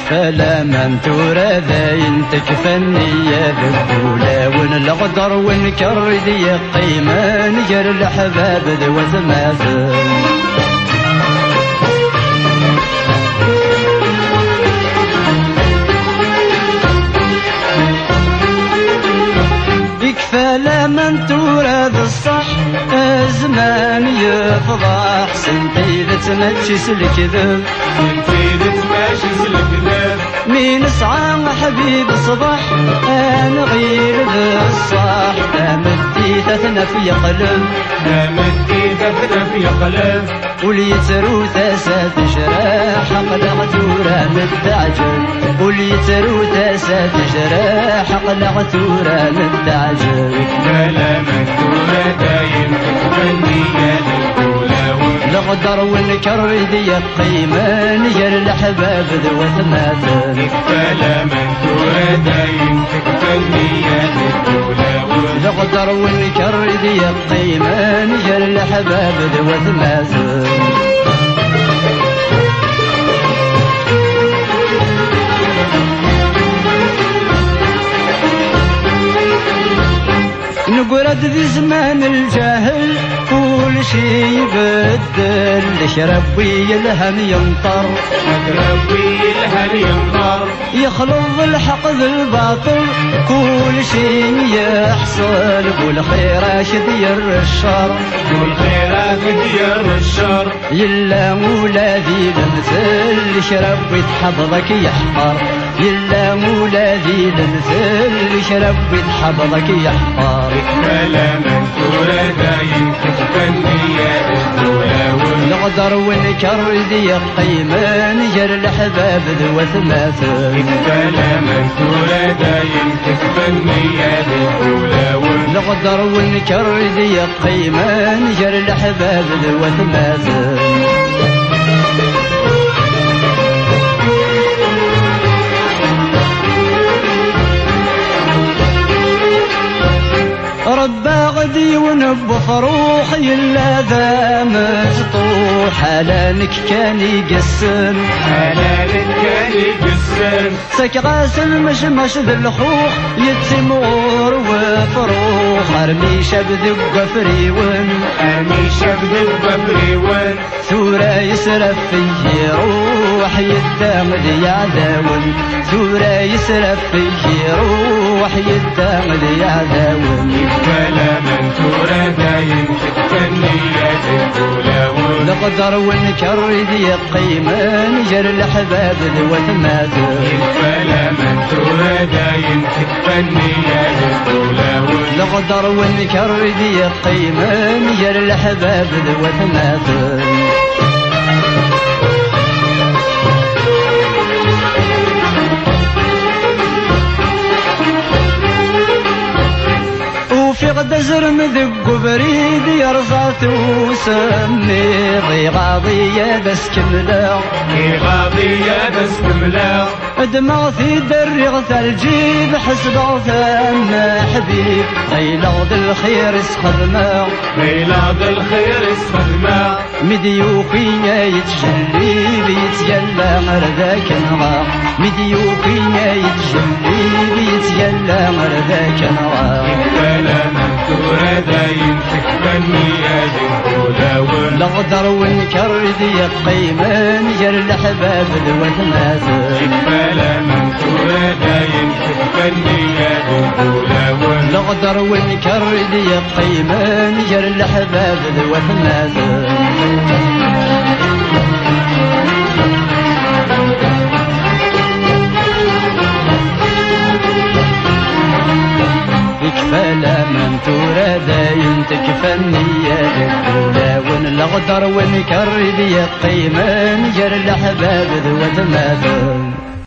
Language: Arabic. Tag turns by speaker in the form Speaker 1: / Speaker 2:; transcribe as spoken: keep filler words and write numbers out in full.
Speaker 1: يكفى لمن تورى ذاين تكفى النية بالدولة ونلغدر ونكر ذي قيمة نجر الحباب ذوات مازن يكفى لمن تورى ذا الصح زمان يفضح سنتي ذا تمشيس الكذب
Speaker 2: سنتي ذا تمشيس الكذب
Speaker 1: مين سعى حبيب صبح انا غير ذا الصح دامتي ثثنا في قلب
Speaker 2: دامتي ثثنا في قلب
Speaker 1: وليترو ثاسات جراح قلقت ورام التعجب وليترو ثاسات جراح قلقت ورام التعجب
Speaker 2: كلام الدولة دايم تتمني للدولة
Speaker 1: نقدر ونكر ذي قيمة نجر الأحباب ذوات ماتن
Speaker 2: كلام الدولة دايم تتمني للدولة
Speaker 1: نقدر ونكر ذي قيمة نجر الأحباب ذوات ماتن نقرد ذي زمان الجاهل كل شي يبدل شربي الهم يمطر
Speaker 2: ربي الهم يمطر
Speaker 1: يخلط الحق ذي الباطل كل شي يحصل والخيرات دير الشر
Speaker 2: والخيرات دير الشر
Speaker 1: يلا مولا ذي المثل شربي تحفظك يحقر يلا مولا ذي المثل شربي تحفظك يحقر
Speaker 2: كلام الدولة دايم تتبني يا الدولة
Speaker 1: نقدر ونكر ذي قيمة نجر الأحباب ذوات ماثل
Speaker 2: كلام الدولة دايم تتبني يا الدولة
Speaker 1: نقدر ونكر ذي قيمة نجر الأحباب ذوات ماثل ربا غدي ونب فروحي إلا ذا مفتوح حلالك كان يقسم
Speaker 2: حلالك كان يقسم
Speaker 1: سك غاسل مش مش ذي الخوخ يتمور وفروح ارمي شبذ بفريون
Speaker 2: ارمي شبذ بفريون
Speaker 1: ثورة يسرف فيه روح يتامد يا ذاون ثورة يسرف فيه روح يتامد يا ذاون
Speaker 2: كلام الدولة دايم تتبني يا الدولة
Speaker 1: نقدر ونكر ذي قيمة نجر الأحباب ذوات ماثل
Speaker 2: كلام الدولة دايم تتبني يا الدولة
Speaker 1: نقدر ونكر ذي قيمة نجر الأحباب ذوات ماثل في غدا زرم ذق بريد يرزات وسمي غاضية بس كملا
Speaker 2: غاضية بس كملا
Speaker 1: دماغ في درغ ثلجي بحسب ثم حبيب غيلاض الخير اسخدمه
Speaker 2: غيلاض الخير اسخدمه
Speaker 1: مديوكية يتجلي بيتجلى مرذاك نغا مديوكية يتجلي بيتجلى مرذاك نغا
Speaker 2: كلام الدولة دايم تتبني يا الدولة
Speaker 1: نقدر ونكر ذي قيمة نجر الأحباب ذوات ماثل
Speaker 2: كلام الدولة دايم تتبني يا الدولة
Speaker 1: نقدر ونكر ذي قيمة نجر الأحباب ذوات ماثل يكفى لمن تورى دايم تكفى النية للدولة ونلغدر ونكر ذي قيمة نجر الأحباب ذوات ماثل